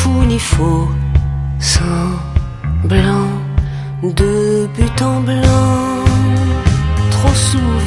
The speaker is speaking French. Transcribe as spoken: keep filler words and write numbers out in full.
fou ni faux, semblant de but en blanc, trop souvent.